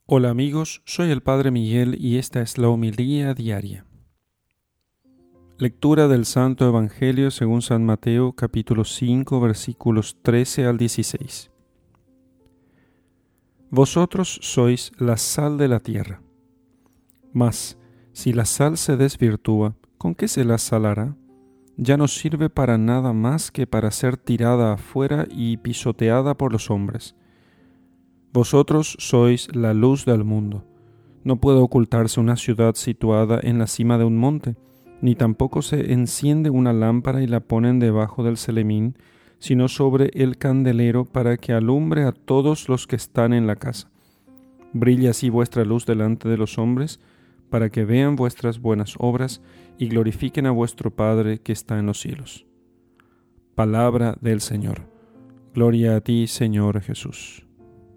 Hola amigos, soy el Padre Miguel y esta es la homilía diaria. Lectura del Santo Evangelio según San Mateo, capítulo 5, versículos 13 al 16. Vosotros sois la sal de la tierra. Mas, si la sal se desvirtúa, ¿con qué se la salará? Ya no sirve para nada más que para ser tirada afuera y pisoteada por los hombres. Vosotros sois la luz del mundo. No puede ocultarse una ciudad situada en la cima de un monte, ni tampoco se enciende una lámpara y la ponen debajo del celemín, sino sobre el candelero para que alumbre a todos los que están en la casa. Brille así vuestra luz delante de los hombres, para que vean vuestras buenas obras y glorifiquen a vuestro Padre que está en los cielos. Palabra del Señor. Gloria a ti, Señor Jesús.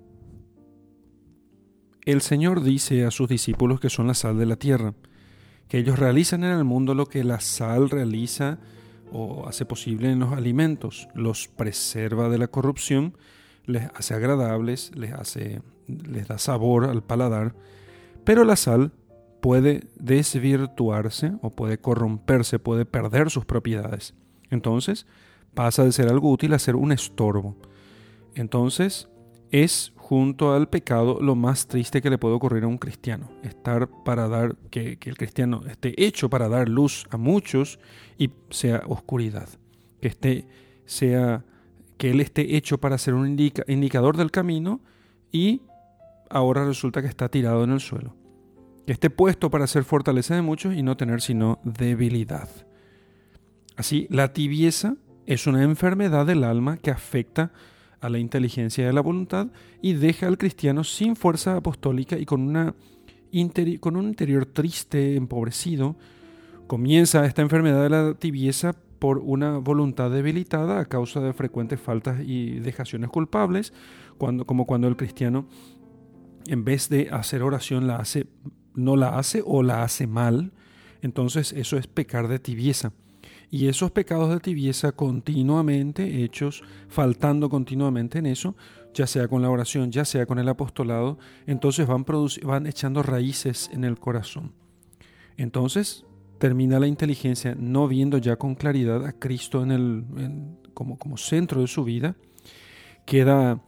El Señor dice a sus discípulos que son la sal de la tierra, que ellos realizan en el mundo lo que la sal realiza o hace posible en los alimentos, los preserva de la corrupción, les hace agradables, les da sabor al paladar, pero la sal puede desvirtuarse o puede corromperse, puede perder sus propiedades. Entonces pasa de ser algo útil a ser un estorbo. Entonces es junto al pecado lo más triste que le puede ocurrir a un cristiano, que el cristiano esté hecho para dar luz a muchos y sea oscuridad, que él esté hecho para ser un indicador del camino y ahora resulta que está tirado en el suelo, que esté puesto para ser fortaleza de muchos y no tener sino debilidad. Así, la tibieza es una enfermedad del alma que afecta a la inteligencia y a la voluntad y deja al cristiano sin fuerza apostólica y con un interior triste, empobrecido. Comienza esta enfermedad de la tibieza por una voluntad debilitada a causa de frecuentes faltas y dejaciones culpables, como cuando el cristiano, en vez de hacer oración, no la hace o la hace mal. Entonces eso es pecar de tibieza. Y esos pecados de tibieza continuamente hechos, faltando continuamente en eso, ya sea con la oración, ya sea con el apostolado, entonces van echando raíces en el corazón. Entonces termina la inteligencia no viendo ya con claridad a Cristo como centro de su vida, queda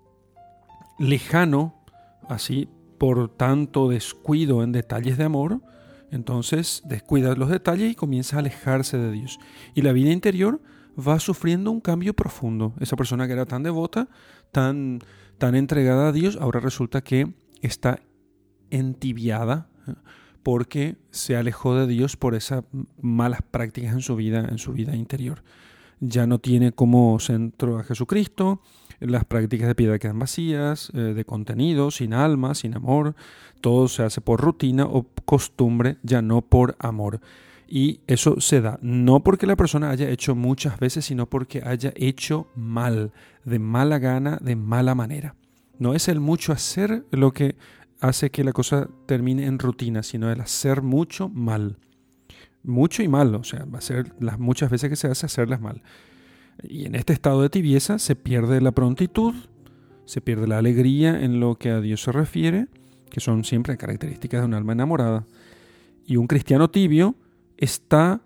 lejano así por tanto descuido en detalles de amor. Entonces descuida los detalles y comienza a alejarse de Dios. Y la vida interior va sufriendo un cambio profundo. Esa persona que era tan devota, tan entregada a Dios, ahora resulta que está entibiada porque se alejó de Dios por esas malas prácticas en su vida interior. Ya no tiene como centro a Jesucristo, las prácticas de piedad quedan vacías, de contenido, sin alma, sin amor, todo se hace por rutina o costumbre, ya no por amor. Y eso se da no porque la persona haya hecho muchas veces, sino porque haya hecho mal, de mala gana, de mala manera. No es el mucho hacer lo que hace que la cosa termine en rutina, sino el hacer mucho mal. Mucho y mal, o sea, hacer las muchas veces que se hace, hacerlas mal. Y en este estado de tibieza se pierde la prontitud, se pierde la alegría en lo que a Dios se refiere, que son siempre características de un alma enamorada. Y un cristiano tibio está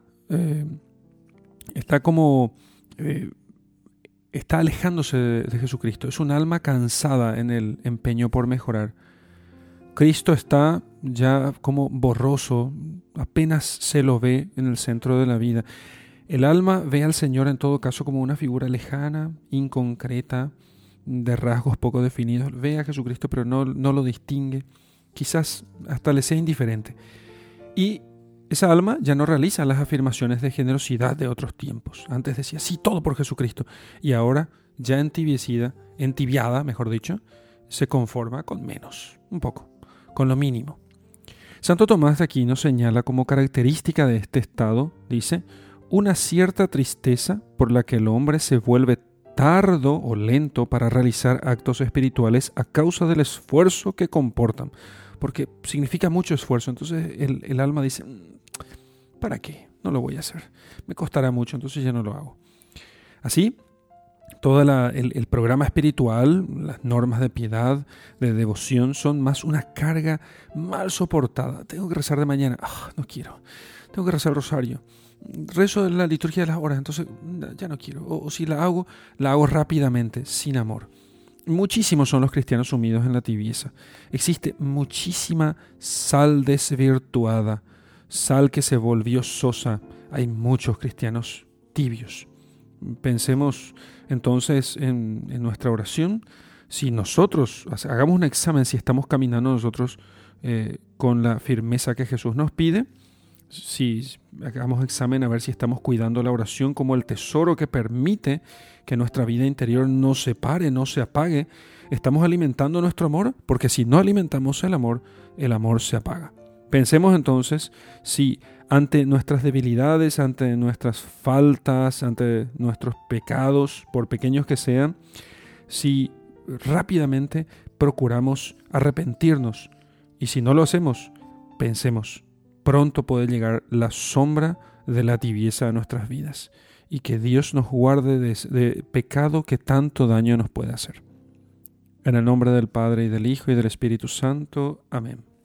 alejándose de Jesucristo. Es un alma cansada en el empeño por mejorar. Cristo está ya como borroso, apenas se lo ve en el centro de la vida. El alma ve al Señor en todo caso como una figura lejana, inconcreta, de rasgos poco definidos. Ve a Jesucristo pero no lo distingue. Quizás hasta le sea indiferente. Y esa alma ya no realiza las afirmaciones de generosidad de otros tiempos. Antes decía, sí, todo por Jesucristo. Y ahora, ya entibiada, mejor dicho, se conforma con menos, un poco, con lo mínimo. Santo Tomás de Aquino señala como característica de este estado, dice, una cierta tristeza por la que el hombre se vuelve tardo o lento para realizar actos espirituales a causa del esfuerzo que comportan, porque significa mucho esfuerzo. Entonces el alma dice, ¿para qué? No lo voy a hacer. Me costará mucho, entonces ya no lo hago. Así, Todo el programa espiritual, las normas de piedad, de devoción, son más una carga mal soportada. Tengo que rezar de mañana. No quiero. Tengo que rezar el rosario. Rezo de la liturgia de las horas, entonces ya no quiero. O si la hago rápidamente, sin amor. Muchísimos son los cristianos sumidos en la tibieza. Existe muchísima sal desvirtuada, sal que se volvió sosa. Hay muchos cristianos tibios. Pensemos entonces en nuestra oración. Si nosotros hagamos un examen, si estamos caminando nosotros con la firmeza que Jesús nos pide, si hagamos examen a ver si estamos cuidando la oración como el tesoro que permite que nuestra vida interior no se pare, no se apague, estamos alimentando nuestro amor, porque si no alimentamos el amor se apaga. Pensemos entonces si ante nuestras debilidades, ante nuestras faltas, ante nuestros pecados, por pequeños que sean, si rápidamente procuramos arrepentirnos. Y si no lo hacemos, pensemos, pronto puede llegar la sombra de la tibieza a nuestras vidas. Y que Dios nos guarde de pecado que tanto daño nos puede hacer. En el nombre del Padre, y del Hijo, y del Espíritu Santo. Amén.